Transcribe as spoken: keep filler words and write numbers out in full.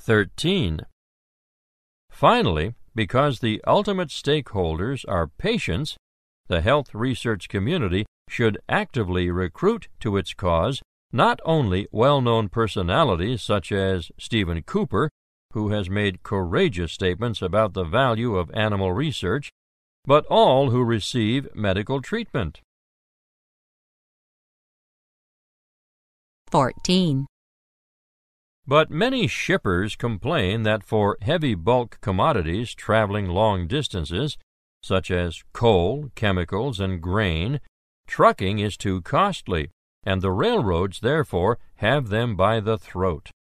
thirteen. Finally, because the ultimate stakeholders are patients, the health research community should actively recruit to its cause not only well-known personalities such as Stephen Cooper, who has made courageous statements about the value of animal research, but all who receive medical treatment. fourteen. But many shippers complain that for heavy bulk commodities traveling long distances, such as coal, chemicals, and grain, trucking is too costly, and the railroads therefore have them by the throat.